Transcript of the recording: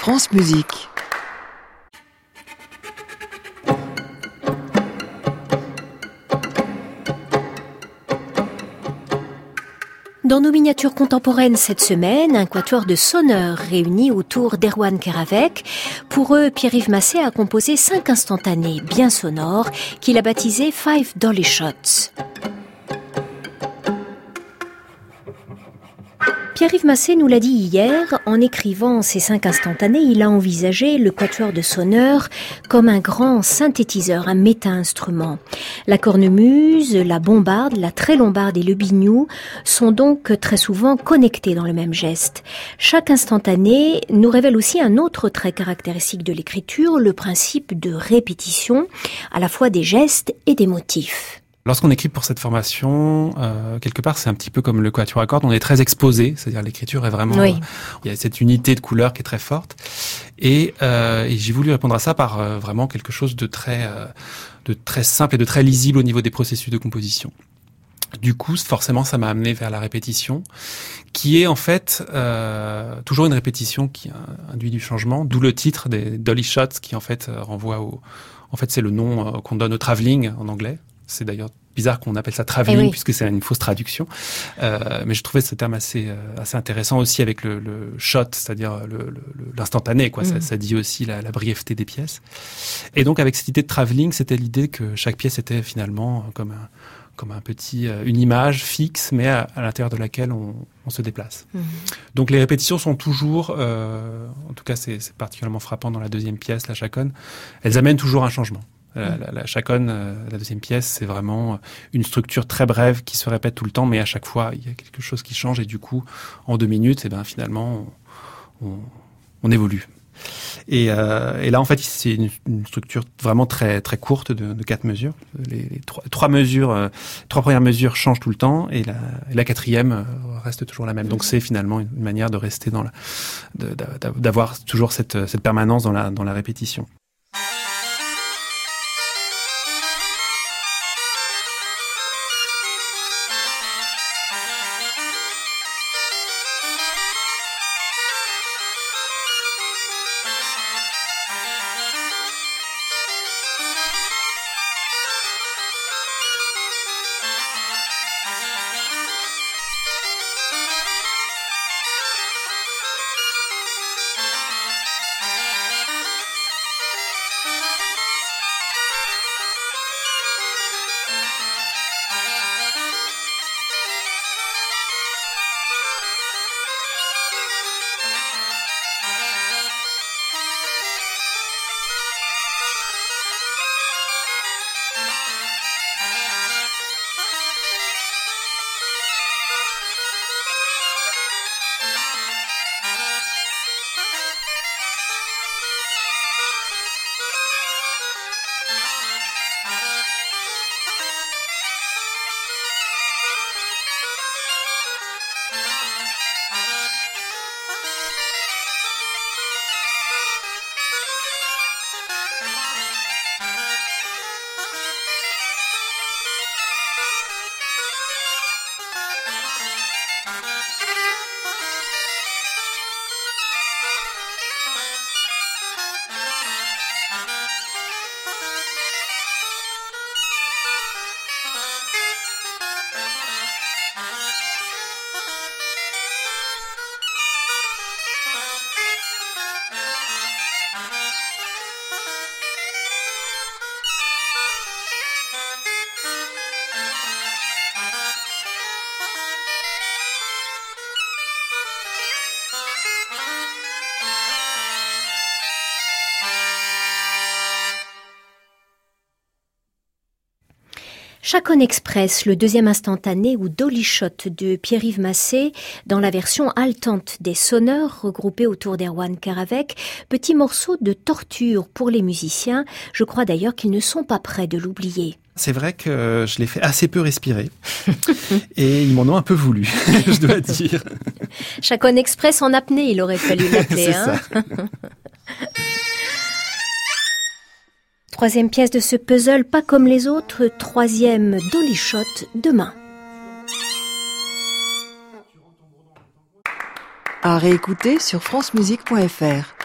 France Musique. Dans nos miniatures contemporaines cette semaine, un quatuor de sonneurs réunis autour d'Erwan Keravec. Pour eux, Pierre-Yves Massé a composé 5 instantanés bien sonores qu'il a baptisés 5 Dolly Shots. Pierre-Yves Massé nous l'a dit hier, en écrivant ces 5 instantanés, il a envisagé le quatuor de sonneurs comme un grand synthétiseur, un méta-instrument. La cornemuse, la bombarde, la très lombarde et le biniou sont donc très souvent connectés dans le même geste. Chaque instantané nous révèle aussi un autre trait caractéristique de l'écriture, le principe de répétition, à la fois des gestes et des motifs. Lorsqu'on écrit pour cette formation, quelque part, c'est un petit peu comme le quatuor à cordes. On est très exposé, c'est-à-dire l'écriture est vraiment... Oui. Il y a cette unité de couleur qui est très forte. Et j'ai voulu répondre à ça par vraiment quelque chose de très simple et de très lisible au niveau des processus de composition. Du coup, forcément, ça m'a amené vers la répétition, qui est en fait toujours une répétition qui induit du changement, d'où le titre des Dolly Shots, qui en fait renvoie au... En fait, c'est le nom qu'on donne au travelling en anglais. C'est d'ailleurs bizarre qu'on appelle ça travelling, puisque c'est une fausse traduction. Mais je trouvais ce terme assez intéressant aussi avec le shot, c'est-à-dire l'instantané, quoi. Ça dit aussi la brièveté des pièces. Et donc, avec cette idée de travelling, c'était l'idée que chaque pièce était finalement comme une image fixe, mais à l'intérieur de laquelle on se déplace. Donc les répétitions sont toujours, en tout cas c'est particulièrement frappant dans la deuxième pièce, la chaconne, elles amènent toujours un changement. La chaconne, la deuxième pièce, c'est vraiment une structure très brève qui se répète tout le temps, mais à chaque fois, il y a quelque chose qui change et du coup, en 2 minutes, finalement, on évolue. Et là, en fait, c'est une structure vraiment très très courte de 4 mesures. Les trois premières mesures changent tout le temps et la quatrième reste toujours la même. Donc c'est finalement une manière de rester d'avoir toujours cette permanence dans la répétition. Chaconne Express, le deuxième instantané ou Dolly Shot de Pierre-Yves Massé, dans la version haletante des sonneurs regroupés autour d'Erwan Keravec, petit morceau de torture pour les musiciens. Je crois d'ailleurs qu'ils ne sont pas prêts de l'oublier. C'est vrai que je l'ai fait assez peu respirer et ils m'en ont un peu voulu, je dois dire. Chaconne Express en apnée, il aurait fallu l'appeler. C'est ça. Troisième pièce de ce puzzle, pas comme les autres, troisième Dolly Shot, demain. À réécouter sur francemusique.fr.